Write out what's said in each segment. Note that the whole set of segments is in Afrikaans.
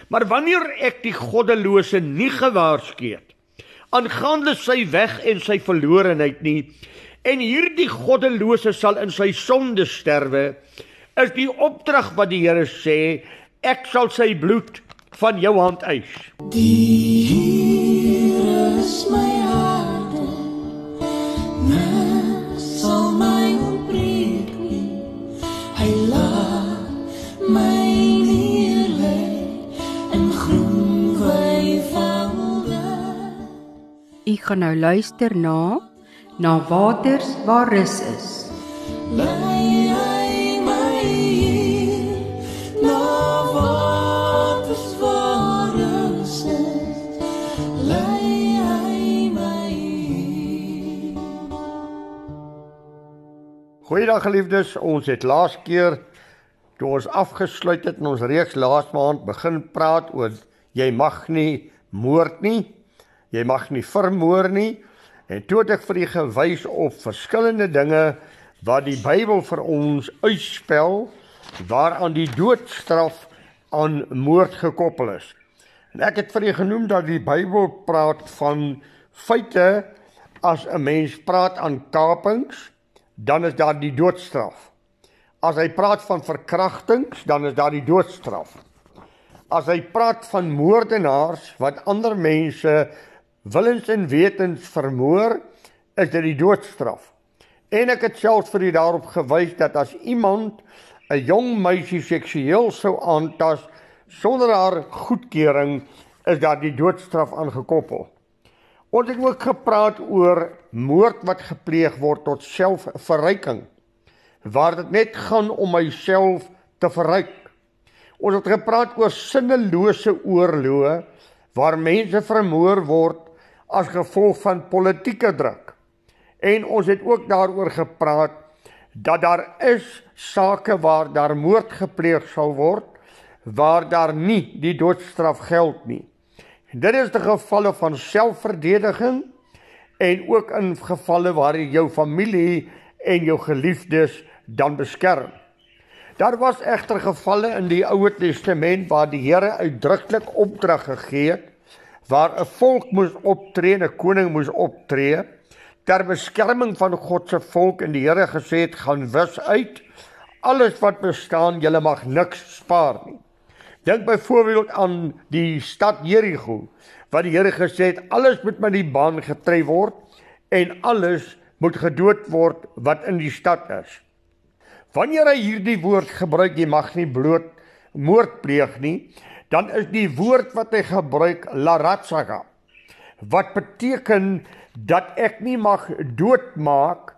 Maar wanneer ek die goddelose nie gewaarsku het, aangaande sy weg en sy verlorenheid nie, en hierdie goddelose sal in sy sonde sterwe, is die opdrag wat die Here sê, ek sal sy bloed van jou hand eis. Die Here is my harde, niks sal my ontbreek nie. Hy laat my neerlê in groen weivelde. U gaan nou luister na waters waar rus is. Lei my hier, na waters waar rus is. Lei my hier. Goeiedag geliefdes, ons het laas keer, toe ons afgesluit het in ons reeks laas maand, begin praat oor, jy mag nie moord nie, jy mag nie vermoor nie, en toe het ek vir u gewys op verskillende dinge wat die Bybel vir ons uitspel, waaraan die doodstraf aan moord gekoppel is. En ek het vir u genoem dat die Bybel praat van feite, as 'n mens praat aan kapings, dan is daar die doodstraf. As hy praat van verkrachtings, dan is daar die doodstraf. As hy praat van moordenaars, wat ander mense willens en wetens vermoor, is dit die doodstraf. En ek het selfs vir u daarop gewys dat as iemand 'n jong meisie seksueel sou aantas sonder haar goedkeuring, is daar die doodstraf aangekoppel. Ons het ook gepraat oor moord wat gepleeg word tot selfverryking, waar dit net gaan om myself te verryk. Ons het gepraat oor sinnelose oorloë, waar mense vermoor word as gevolg van politieke druk. En ons het ook daaroor gepraat dat daar is sake waar daar moord gepleeg sal word, waar daar nie die doodstraf geld nie. Dit is die gevalle van selfverdediging en ook in gevalle waar jy jou familie en jou geliefdes dan beskerm. Daar was egter gevalle in die Ou Testament waar die Here uitdruklik opdrag gegee het, waar 'n volk moes optree, 'n koning moes optree, ter beskerming van God se volk, en die Here gesê het, gaan wis uit, alles wat bestaan, julle mag niks spaar nie. Dink byvoorbeeld aan die stad Jerigo, wat die Here gesê het, alles moet met die baan getrei word, en alles moet gedood word wat in die stad is. Wanneer hy hierdie woord gebruik, jy mag nie bloot moord pleeg nie, dan is die woord wat hy gebruik, laratsaga, wat beteken dat ek nie mag doodmaak,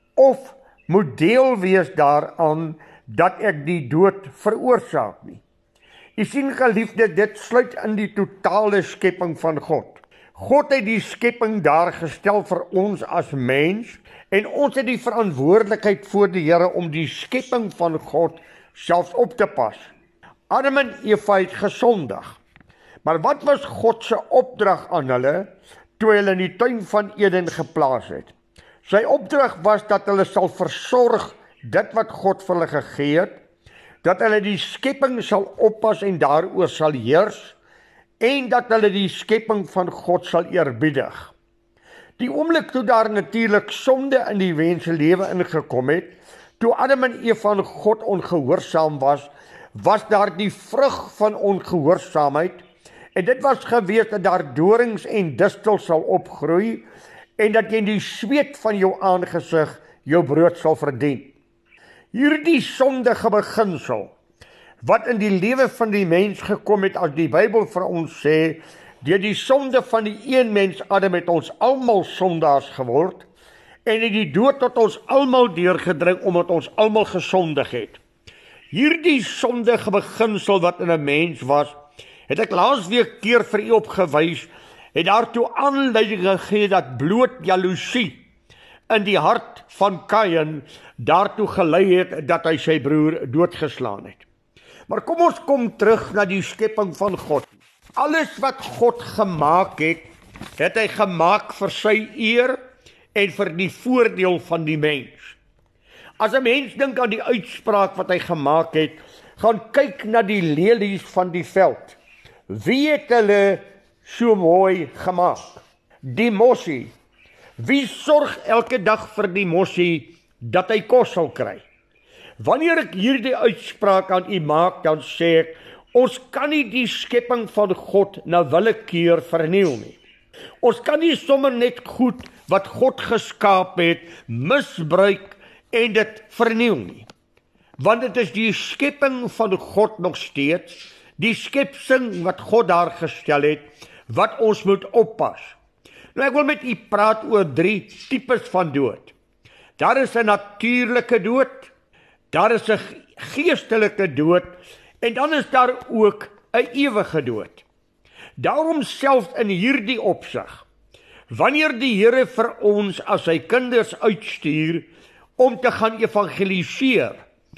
of moet deel wees daaraan, dat ek die dood veroorsaak nie. Jy sien geliefde, dit sluit in die totale skepping van God. God het die skepping daar gestel vir ons as mens, en ons het die verantwoordelikheid voor die Here om die skepping van God selfs op te pas. Adam en Eva het gesondig. Maar wat was God se opdrag aan hulle, toe hulle in die tuin van Eden geplaas het? Sy opdrag was dat hulle sal versorg dit wat God vir hulle gegee het, dat hulle die skepping sal oppas en daaroor sal heers, en dat hulle die skepping van God sal eerbiedig. Die oomblik toe daar natuurlik sonde in die menselewe ingekom het, toe Adam en Eva aan God ongehoorsaam was, was daar die vrug van ongehoorsaamheid, en dit was gewees dat daar dorings en distels sal opgroei, en dat jy in die sweet van jou aangesig jou brood sal verdien. Hierdie sondige beginsel, wat in die lewe van die mens gekom het, as die Bybel vir ons sê, deur die sonde van die een mens Adam het ons almal sondaars geword, en het die dood tot ons almal deurgedring, omdat ons almal gesondig het. Hierdie sondige beginsel wat in 'n mens was, het ek laasweek keer vir u opgewys, het daartoe aanleiding gegee dat bloot jaloesie in die hart van Kain daartoe gelei het dat hy sy broer doodgeslaan het. Maar kom ons kom terug na die skepping van God. Alles wat God gemaak het, het hy gemaak vir sy eer en vir die voordeel van die mens. As 'n mens dink aan die uitspraak wat hy gemaak het, gaan kyk na die lelies van die veld. Wie het hulle so mooi gemaak? Die mossie. Wie sorg elke dag vir die mossie dat hy kos sal kry? Wanneer ek hierdie uitspraak aan u maak, dan sê ek, ons kan nie die skepping van God na willekeur verniel nie. Ons kan nie sommer net goed wat God geskaap het, misbruik en dit verniel nie. Want dit is die skepping van God nog steeds, die skepsing wat God daar gestel het, wat ons moet oppas. Nou ek wil met u praat oor 3 tipes van dood. Daar is 'n natuurlike dood, daar is 'n geestelike dood, en dan is daar ook 'n ewige dood. Daarom selfs in hierdie opsig, wanneer die Here vir ons as sy kinders uitstuur om te gaan evangeliseer,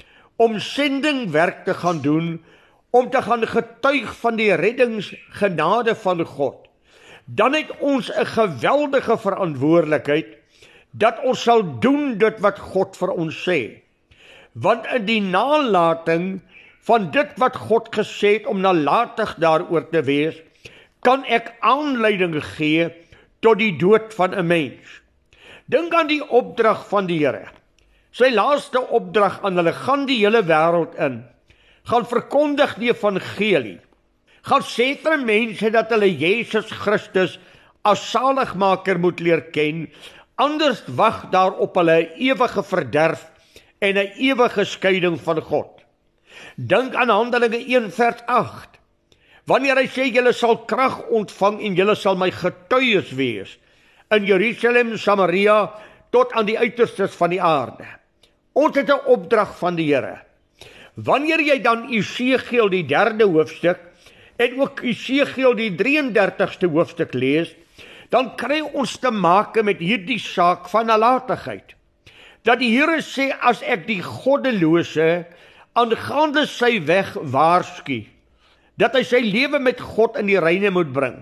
om sendingwerk te gaan doen, om te gaan getuig van die reddingsgenade van God, dan het ons 'n geweldige verantwoordelikheid dat ons sal doen dit wat God vir ons sê. Want in die nalating van dit wat God gesê het om nalatig daaroor te wees, kan ek aanleiding gee tot die dood van 'n mens. Dink aan die opdrag van die Here. Sy laaste opdrag aan hulle, gaan die hele wêreld in, gaan verkondig die evangelie, gaan sê vir mense dat hulle Jesus Christus as saligmaker moet leer ken, anders wag daar op hulle 'n ewige verderf en 'n ewige skeiding van God. Dink aan Handelinge 1 vers 8. Wanneer hy sê, julle sal krag ontvang en julle sal my getuies wees in Jerusalem, Samaria, tot aan die uiterstes van die aarde. Ons het 'n opdrag van die Here. Wanneer jy dan Esegiel die 3de hoofstuk en ook Esegiel die 33ste hoofstuk lees, dan kry ons te make met hierdie saak van nalatigheid. Dat die Here sê, as ek die goddelose aangaande sy weg waarsku, dat hy sy lewe met God in die reine moet bring,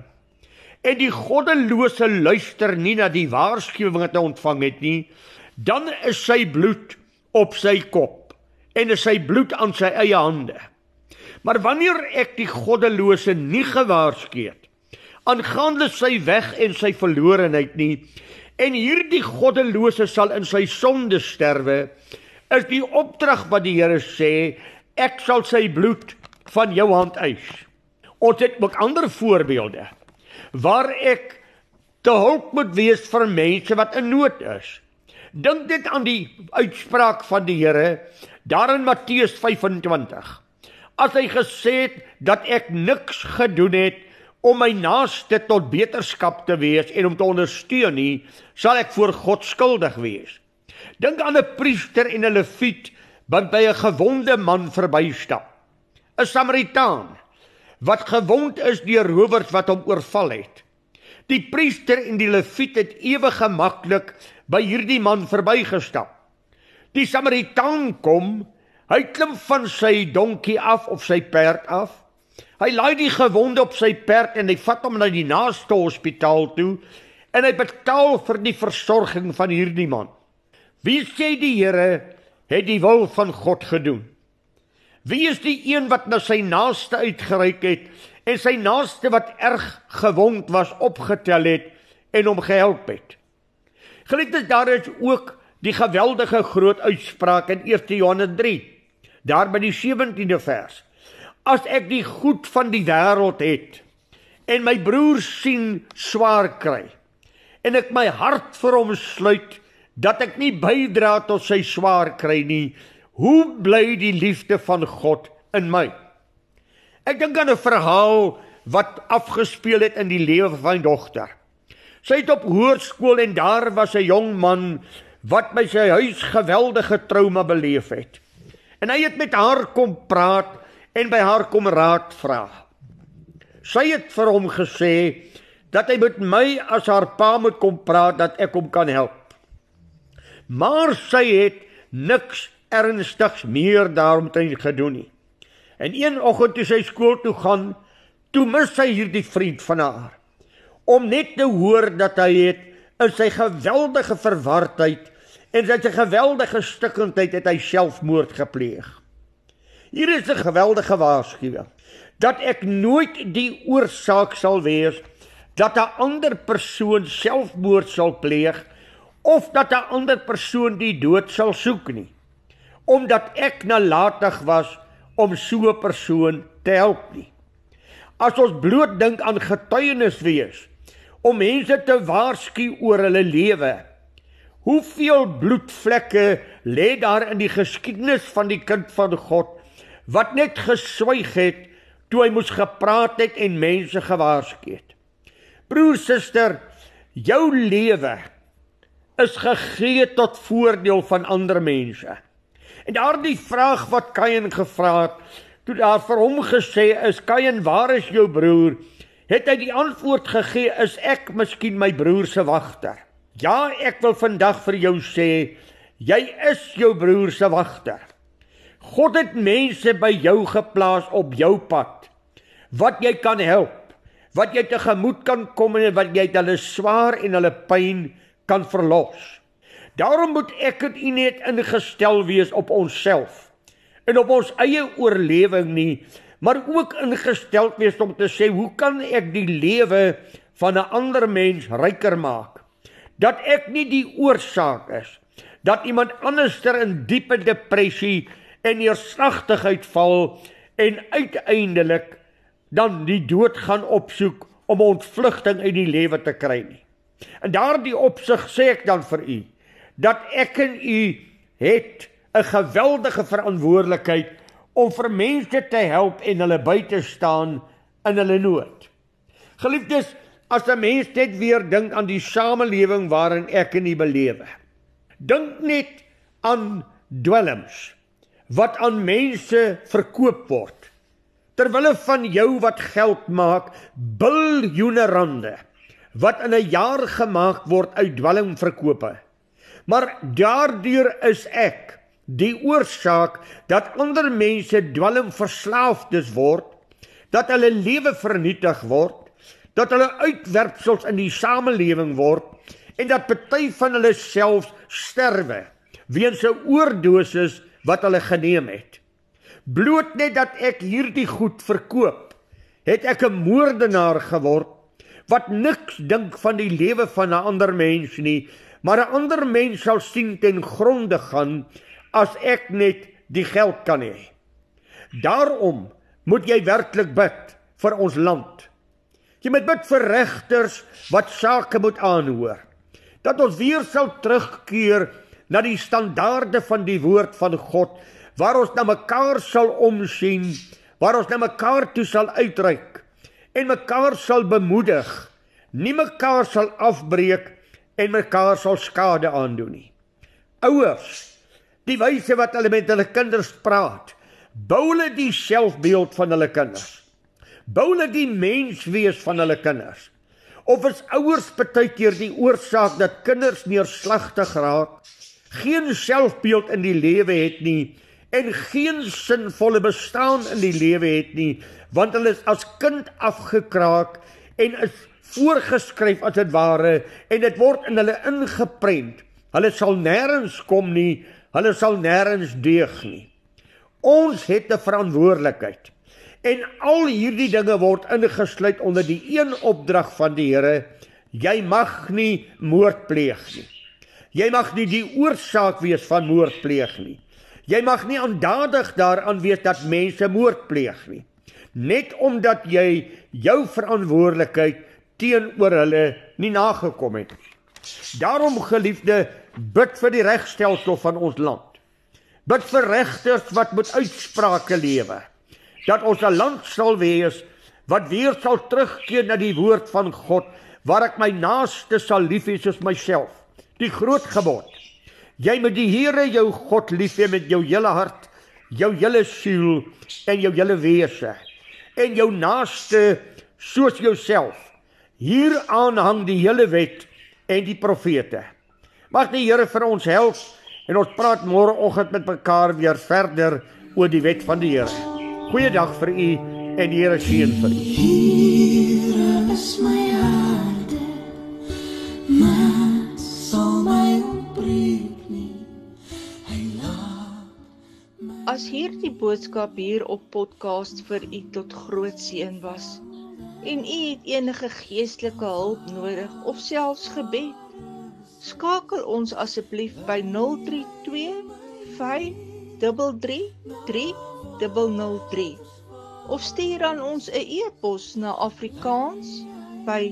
en die goddelose luister nie na die waarskuwing wat hy ontvang het nie, dan is sy bloed op sy kop, en is sy bloed aan sy eie hande. Maar wanneer ek die goddelose nie gewaarsku het, aangaande sy weg en sy verlorenheid nie, en hierdie goddelose sal in sy sonde sterwe, is die opdrag wat die Here sê, ek sal sy bloed van jou hand eis. Ons het ook ander voorbeelde, waar ek te hulp moet wees vir mense wat in nood is. Dink dit aan die uitspraak van die Here, daar in Matteus 25, as hy gesê het, dat ek niks gedoen het, om my naaste tot beterskap te wees, en om te ondersteun nie, sal ek voor God skuldig wees. Dink aan 'n priester en 'n leviet, wat by 'n gewonde man verbystap. 'n Samaritaan, wat gewond is deur rowers wat hom oorval het. Die priester en die leviet het ewe gemaklik by hierdie man verbygestap. Die Samaritaan kom, hy klim van sy donkie af of sy perd af, hy laai die gewonde op sy perd en hy vat hom na die naaste hospitaal toe, en hy betaal vir die versorging van hierdie man. Wie sê die Here het die wil van God gedoen? Wie is die een wat na sy naaste uitgereik het, en sy naaste wat erg gewond was opgetel het, en hom gehelp het? Geliefdes, daar is ook die geweldige groot uitspraak in 1 Johannes 3, daar by die 17de vers. As ek die goed van die wêreld het, en my broer sien swaar kry, en ek my hart vir hom sluit, dat ek nie bydra tot sy swaar kry nie, hoe bly die liefde van God in my? Ek dink aan 'n verhaal wat afgespeel het in die lewe van my dogter. Sy het op hoërskool en daar was 'n jong man wat by sy huis geweldige trauma beleef het. En hy het met haar kom praat en by haar kom raad vra. Sy het vir hom gesê dat hy met my as haar pa moet kom praat, dat ek hom kan help. Maar sy het niks ernstigs meer daaromtrent gedoen nie. En een oggend toe sy skool toe gaan, toe mis sy hierdie vriend van haar, om net te hoor dat hy het in sy geweldige verwardheid en sy geweldige stikkindheid het hy selfmoord gepleeg. Hier is 'n geweldige waarskuwing, dat ek nooit die oorsaak sal wees dat 'n ander persoon selfmoord sal pleeg of dat 'n ander persoon die dood sal soek nie, omdat ek nalatig was om so 'n persoon te help nie. As ons bloot dink aan getuienis wees, om mense te waarsku oor hulle lewe, hoeveel bloedvlekke lê daar in die geskiedenis van die kind van God, wat net geswyg het, toe hy moes gepraat het en mense gewaarsku het. Broer, suster, jou lewe is gegee tot voordeel van ander mense. En daardie vraag wat Kain gevra het, toe daar vir hom gesê is, Kain, waar is jou broer? Het hy die antwoord gegee, is ek miskien my broer se wagter? Ja, ek wil vandag vir jou sê, jy is jou broer se wagter. God het mense by jou geplaas op jou pad, wat jy kan help, wat jy tegemoet kan kom en wat jy hulle swaar en hulle pyn kan verlos. Daarom moet ek en u net ingestel wees op onsself en op ons eie oorlewing nie, maar ook ingestel wees om te sê, hoe kan ek die lewe van 'n ander mens ryker maak? Dat ek nie die oorsaak is, dat iemand anderster in diepe depressie en neerslagtigheid val en uiteindelik dan die dood gaan opsoek om ontvlugting uit die lewe te kry nie. In daardie opsig sê ek dan vir u, dat ek en u het 'n geweldige verantwoordelikheid om vir mense te help en hulle by te staan in hulle nood. Geliefdes, as 'n mens net weer dink aan die samelewing waarin ek en u belewe, dink net aan dwelms wat aan mense verkoop word, terwille van jou wat geld maak, biljoene rande, wat in 'n jaar gemaak word uit dwelmverkope. Maar daardeur is ek die oorsaak dat ander mense dwelmverslaafdes word, dat hulle lewe vernietig word, dat hulle uitwerpsels in die samelewing word, en dat party van hulle selfs sterwe, weens 'n oordosis wat hulle geneem het. Bloot net dat ek hierdie goed verkoop, het ek 'n moordenaar geword, wat niks dink van die lewe van 'n ander mens nie, maar 'n ander mens sal sien ten gronde gaan, as ek net die geld kan hê. Daarom moet jy werklik bid vir ons land. Jy moet bid vir regters wat sake moet aanhoor, dat ons weer sal terugkeer na die standaarde van die woord van God, waar ons na mekaar sal omsien, waar ons na mekaar toe sal uitreik, en mekaar sal bemoedig, nie mekaar sal afbreek, en mekaar sal skade aandoen nie. Ouers, die wyse wat hulle met hulle kinders praat, bou hulle die selfbeeld van hulle kinders, bou hulle die menswees van hulle kinders, of is ouers partykeer die oorsaak dat kinders neerslagtig raak, geen selfbeeld in die lewe het nie, en geen sinvolle bestaan in die lewe het nie, want hulle is as kind afgekraak, en is voorgeskryf as dit ware, en dit word in hulle ingeprent. Hulle sal nêrens kom nie, hulle sal nêrens deug nie. Ons het 'n verantwoordelikheid, en al hierdie dinge word ingesluit onder die een opdrag van die Here, jy mag nie moord pleeg nie. Jy mag nie die oorsaak wees van moord pleeg nie. Jy mag nie aandadig daaraan wees dat mense moord pleeg nie, net omdat jy jou verantwoordelikheid teenoor hulle nie nagekom het nie. Daarom, geliefde, bid vir die regstelsel van ons land. Bid vir regters wat met uitsprake lewe, dat ons 'n land sal wees wat weer sal terugkeer na die woord van God, waar ek my naaste sal lief hê soos myself. Die groot gebod. Jy moet die Here jou God lief hê met jou hele hart, jou hele siel en jou hele wese, en jou naaste soos jouself. Hieraan hang die hele wet en die profete. Mag die Here vir ons help, en ons praat môreoggend met mekaar weer verder oor die wet van die Here. Goeiedag vir u, en die Here seën vir u. Here is my hart, maar sal my ontbreek nie. Hy laat my... As hier hierdie boodskap hier op podcast vir u tot groot seën was en u het enige geestelike hulp nodig of selfs gebed, skakel ons asseblief by 032 533 3003 of stuur aan ons 'n e-pos na Afrikaans by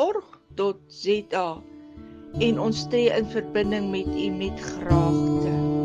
gncr.org.za en ons tree in verbinding met u met graagte.